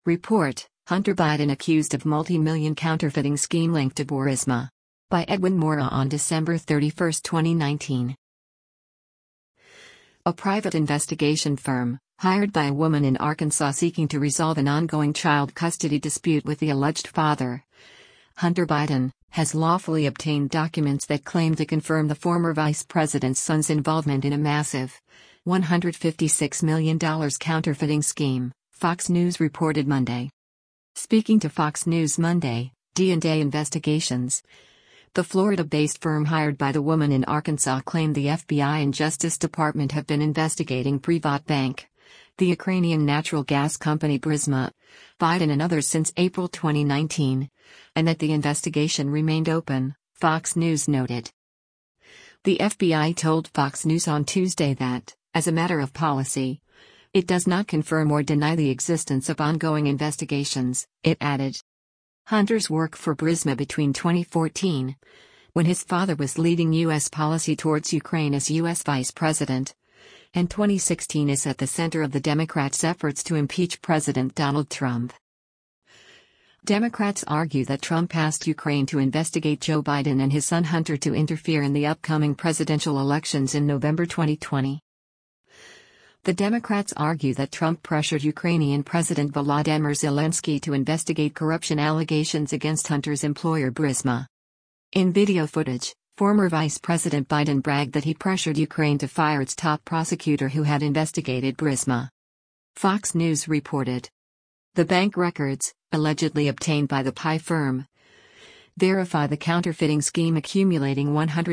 Report: Hunter Biden accused of multi-million counterfeiting scheme linked to Burisma. By Edwin Mora on December 31, 2019. A private investigation firm, hired by a woman in Arkansas seeking to resolve an ongoing child custody dispute with the alleged father, Hunter Biden, has lawfully obtained documents that claim to confirm the former vice president's son's involvement in a massive $156 million counterfeiting scheme, Fox News reported Monday. Speaking to Fox News Monday, D&A Investigations, the Florida-based firm hired by the woman in Arkansas claimed the FBI and Justice Department have been investigating PrivatBank, the Ukrainian natural gas company Burisma, Biden and others since April 2019, and that the investigation remained open, Fox News noted. The FBI told Fox News on Tuesday that, as a matter of policy, it does not confirm or deny the existence of ongoing investigations, it added. Hunter's work for Burisma between 2014, when his father was leading U.S. policy towards Ukraine as U.S. vice president, and 2016 is at the center of the Democrats' efforts to impeach President Donald Trump. Democrats argue that Trump asked Ukraine to investigate Joe Biden and his son Hunter to interfere in the upcoming presidential elections in November 2020. The Democrats argue that Trump pressured Ukrainian President Volodymyr Zelensky to investigate corruption allegations against Hunter's employer Burisma. In video footage, former Vice President Biden bragged that he pressured Ukraine to fire its top prosecutor who had investigated Burisma. Fox News reported. The bank records, allegedly obtained by the PI firm, verify the counterfeiting scheme accumulating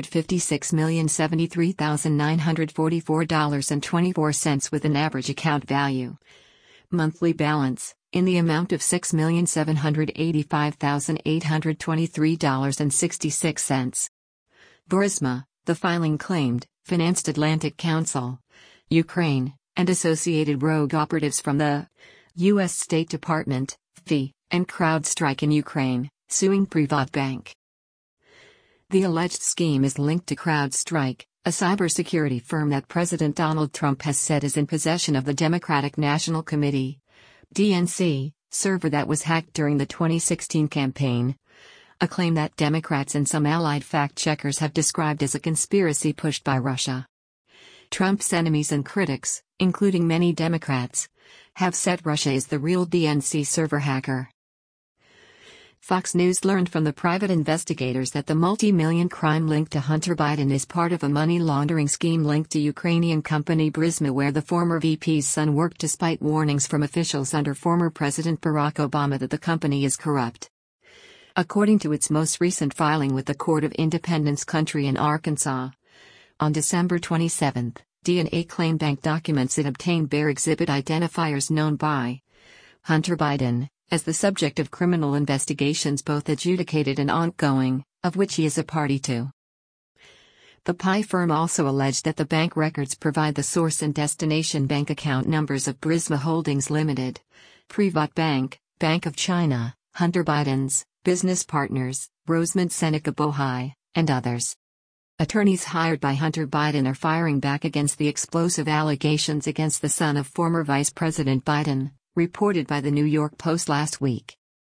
$156,073,944.24 with an average account value. Monthly balance, in the amount of $6,785,823.66. Burisma, the filing claimed, financed Atlantic Council, Ukraine, and associated rogue operatives from the U.S. State Department, FI, and CrowdStrike in Ukraine, suing PrivatBank. The alleged scheme is linked to CrowdStrike, a cybersecurity firm that President Donald Trump has said is in possession of the Democratic National Committee (DNC) server that was hacked during the 2016 campaign, a claim that Democrats and some allied fact-checkers have described as a conspiracy pushed by Russia. Trump's enemies and critics, including many Democrats, have said Russia is the real DNC server hacker. Fox News learned from the private investigators that the multi-million crime linked to Hunter Biden is part of a money laundering scheme linked to Ukrainian company Burisma, where the former VP's son worked despite warnings from officials under former President Barack Obama that the company is corrupt. According to its most recent filing with the Court of Independence Country in Arkansas, on December 27, D&A claimed bank documents it obtained bear exhibit identifiers known by Hunter Biden as the subject of criminal investigations both adjudicated and ongoing, of which he is a party to. The PI firm also alleged that the bank records provide the source and destination bank account numbers of Burisma Holdings Limited, PrivatBank, Bank of China, Hunter Biden's business partners, Rosemont Seneca Bohai, and others. Attorneys hired by Hunter Biden are firing back against the explosive allegations against the son of former Vice President Biden, reported by the New York Post last week.